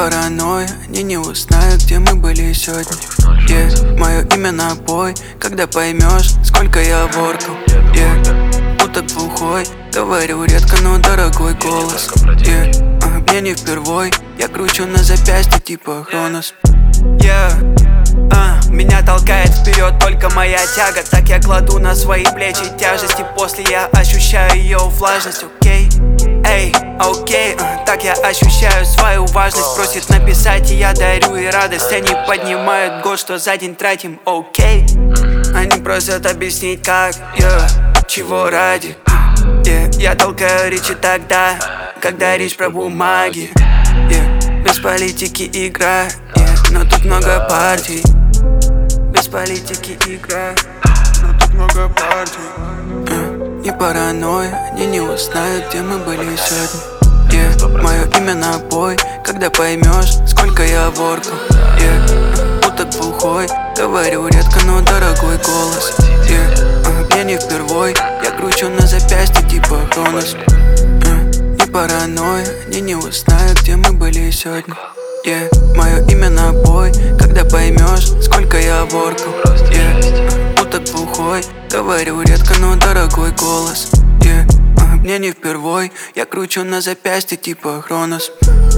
паранойя, они не узнают, где мы были сегодня. Мое имя напой, когда поймешь, сколько я воркал. Уток глухой, говорю редко, но дорогой голос. Мне не впервой, я кручу на запястье типа Хронос. Меня толкает вперед только моя тяга. Так я кладу на свои плечи тяжести. После я ощущаю ее влажность. Окей, так я ощущаю свою важность. Просит написать, и я дарю и радость. Они поднимают год, что за день тратим. Они просят объяснить как, чего ради. Я толкаю речи тогда, когда речь про бумаги. Без политики игра, но тут много партий. Без политики игра, но тут много партий. Не паранойя, они не узнают, где мы были сегодня. Мое имя напой, когда поймешь, сколько я воркал. Уток глухой, говорю редко, но дорогой голос. Мне не впервой, я кручу на запястье типа Хронос. Не паранойя, они не узнают, где мы были сегодня. Мое имя напой, когда поймешь, сколько я воркал. Уток глухой, говорю редко, но дорогой голос. Мне не впервой, я кручу на запястье типа Хронос.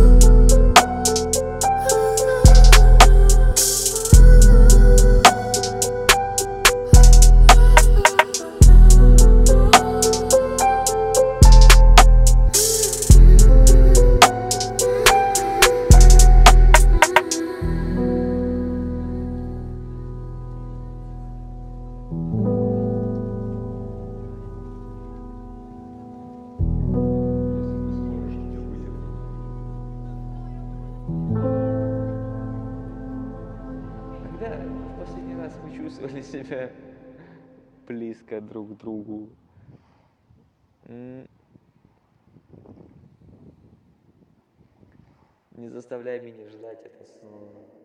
Когда в последний раз вы чувствовали себя близко друг к другу? Не заставляй меня ждать это снова.